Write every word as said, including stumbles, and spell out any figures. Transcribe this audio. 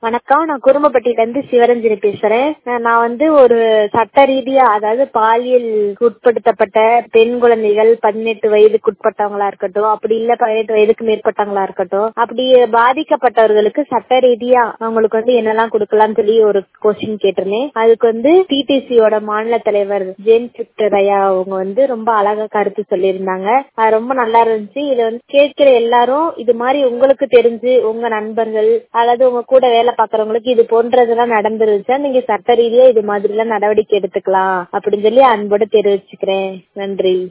வணக்கம். நான் குரும்பப்பட்டியில இருந்து சிவரஞ்சனி பேசுறேன். நான் வந்து ஒரு சட்ட ரீதியா, அதாவது பாலியல் உட்படுத்தப்பட்ட பெண் குழந்தைகள் பதினெட்டு வயதுக்கு உட்பட்டவங்களா இருக்கட்டும், அப்படி இல்ல பதினெட்டு வயதுக்கு மேற்பட்டவங்களா இருக்கட்டும், அப்படி பாதிக்கப்பட்டவர்களுக்கு சட்ட ரீதியா அவங்களுக்கு வந்து என்னெல்லாம் கொடுக்கலாம்னு சொல்லி ஒரு கொஸ்டின் கேட்டிருந்தேன். அதுக்கு வந்து டிடிசியோட மாநில தலைவர் ஜேம்ஸ் விக்டர் ஐயா அவங்க வந்து ரொம்ப அழகா கருத்து சொல்லியிருந்தாங்க. அது ரொம்ப நல்லா இருந்துச்சு. இதை வந்து கேட்கிற எல்லாரும் இது மாதிரி உங்களுக்கு தெரிஞ்சு உங்க நண்பர்கள் அல்லது உங்க கூட வேலை பாக்குறவங்களுக்கு இது போன்றதெல்லாம் நடந்துருச்சா, நீங்க சட்ட ரீதியா இது மாதிரி எல்லாம் நடவடிக்கை எடுத்துக்கலாம் அப்படின்னு சொல்லி அன்போடு தெரிவிச்சுக்கிறேன். நன்றி.